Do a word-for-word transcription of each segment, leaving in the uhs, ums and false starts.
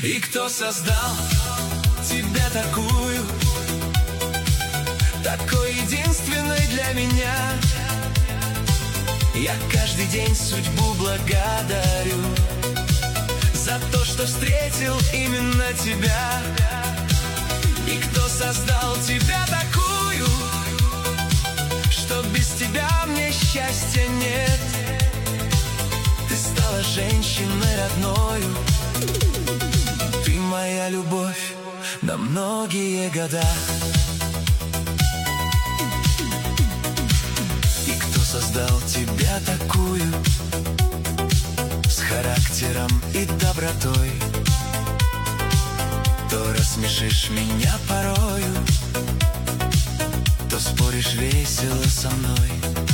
И кто создал тебя такую, такой единственной для меня? Я каждый день судьбу благодарю за то, что встретил именно тебя. И кто создал тебя такую, что без тебя мне счастья нет? Ты стала женщиной родною, ты моя любовь на многие года. И кто создал тебя такую, с характером и добротой, то рассмешишь меня порою, то споришь весело со мной.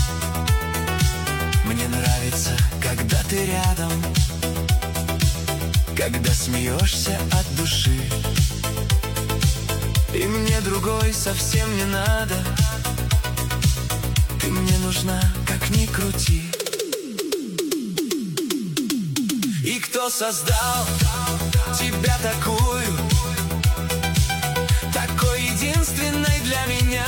Мне нравится, когда ты рядом, когда смеешься от души. И мне другой совсем не надо, ты мне нужна, как ни крути. И кто создал тебя такую, такой единственной для меня?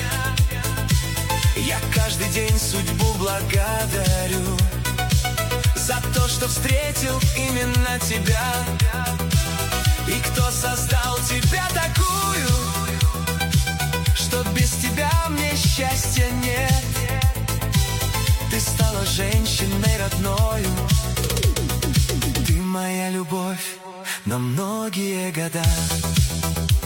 Я каждый день судьбу благодарю за то, что встретил именно тебя. И кто создал тебя такую, что без тебя мне счастья нет? Ты стала женщиной родною, ты моя любовь на многие года.